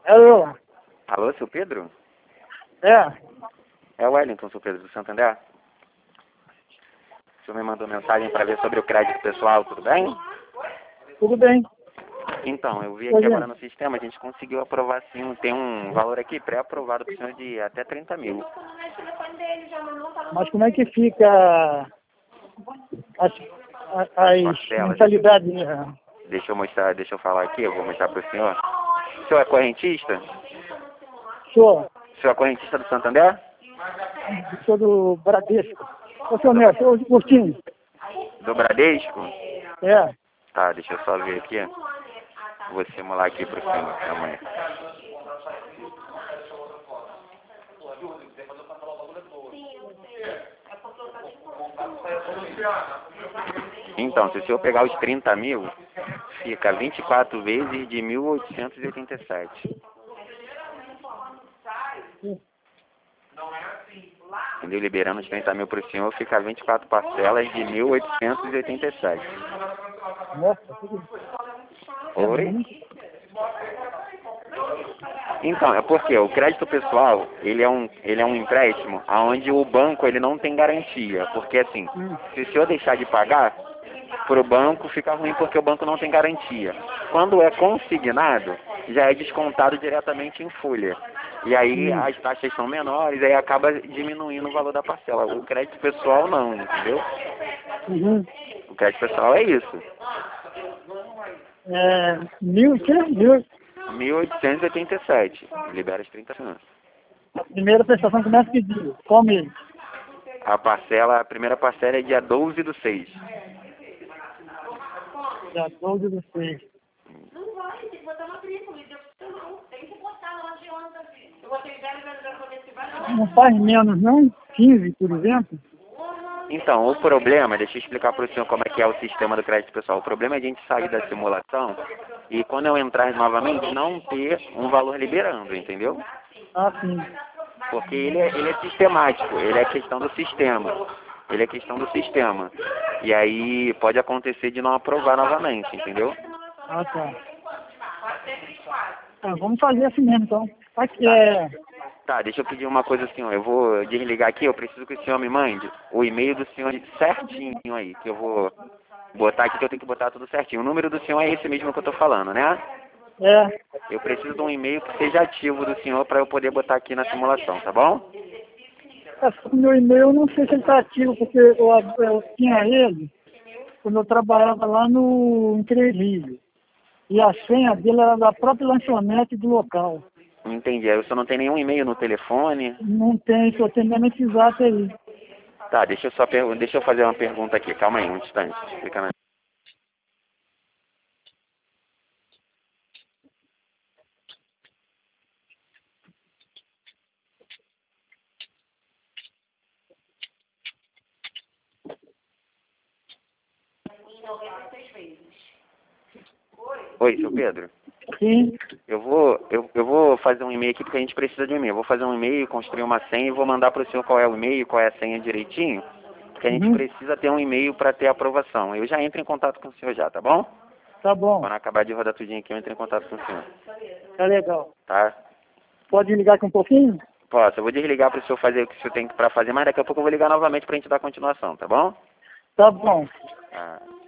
Alô? Alô, seu Pedro? É? É o Wellington, seu Pedro, do Santander. O senhor me mandou mensagem para ver sobre o crédito pessoal, tudo bem? Tudo bem. Então, eu vi Oi, aqui agora gente. no sistema, a gente conseguiu aprovar sim, tem um valor aqui pré-aprovado para o senhor de até 30 mil. Mas como é que fica as Parcela, mensalidades? Né? deixa eu falar aqui, eu vou mostrar para o senhor. O senhor é correntista? Sou, O senhor é correntista do Santander? sou do Bradesco. Ô, seu Nelson, sou de Curtinho. Do Bradesco? É. Tá, deixa eu só ver aqui. Vou simular aqui pro senhor, amanhã. Então, se o senhor pegar os 30 mil, fica 24 vezes de 1.887. Entendeu? Liberando os 30 mil pro senhor, fica 24 parcelas de 1.887. Nossa, tudo Oi? Então, é porque o crédito pessoal, ele é um empréstimo onde o banco ele não tem garantia. Porque assim, se o senhor deixar de pagar, para o banco fica ruim porque o banco não tem garantia. Quando é consignado, já é descontado diretamente em folha. E aí as taxas são menores, aí acaba diminuindo o valor da parcela. O crédito pessoal não, entendeu? O crédito pessoal é isso. É, mil, que? 1.887. Libera os 30 anos. A primeira prestação começa que dia? Qual mês? A primeira parcela é dia 12/6. Dia 12 do 6. Não vai, tem que botar matrícula. Não, tem que botar, não adianta, filho. Eu vou ter 0,0 poder se vai, não. Não faz menos, não? 15, por exemplo? Então, o problema, deixa eu explicar para o senhor como é que é o sistema do crédito pessoal. O problema é a gente sair da simulação e quando eu entrar novamente não ter um valor liberando, entendeu? Ah, sim. Porque ele é sistemático, ele é questão do sistema. Ele é questão do sistema. E aí pode acontecer de não aprovar novamente, entendeu? Ah, tá. Ah, vamos fazer assim mesmo, então. Aqui é... Tá, deixa eu pedir uma coisa, senhor. Eu vou desligar aqui, eu preciso que o senhor me mande o e-mail do senhor certinho aí, que eu vou botar aqui, que eu tenho que botar tudo certinho. O número do senhor é esse mesmo que eu tô falando, né? É. Eu preciso de um e-mail que seja ativo do senhor para eu poder botar aqui na simulação, tá bom? O meu e-mail, eu não sei se ele está ativo, porque eu tinha ele quando eu trabalhava lá no em Três Rios. E a senha dele era da própria lanchonete do local. Não entendi. Aí o senhor não tem nenhum e-mail no telefone? Não tem, só tem mesmo esse zap aí. Tá, deixa eu fazer uma pergunta aqui. Calma aí, um instante. Fica na... Oi, seu Pedro. Sim. Eu vou fazer um e-mail aqui porque a gente precisa de um e-mail. Eu vou fazer um e-mail, construir uma senha e vou mandar para o senhor qual é o e-mail, qual é a senha direitinho, porque a gente precisa ter um e-mail para ter aprovação. Eu já entro em contato com o senhor já, tá bom? Tá bom. Quando acabar de rodar tudinho aqui, eu entro em contato com o senhor. Tá legal. Tá? Pode ligar aqui um pouquinho? Posso, eu vou desligar para o senhor fazer o que o senhor tem para fazer, mas daqui a pouco eu vou ligar novamente para a gente dar continuação, tá bom? Tá bom. Ah.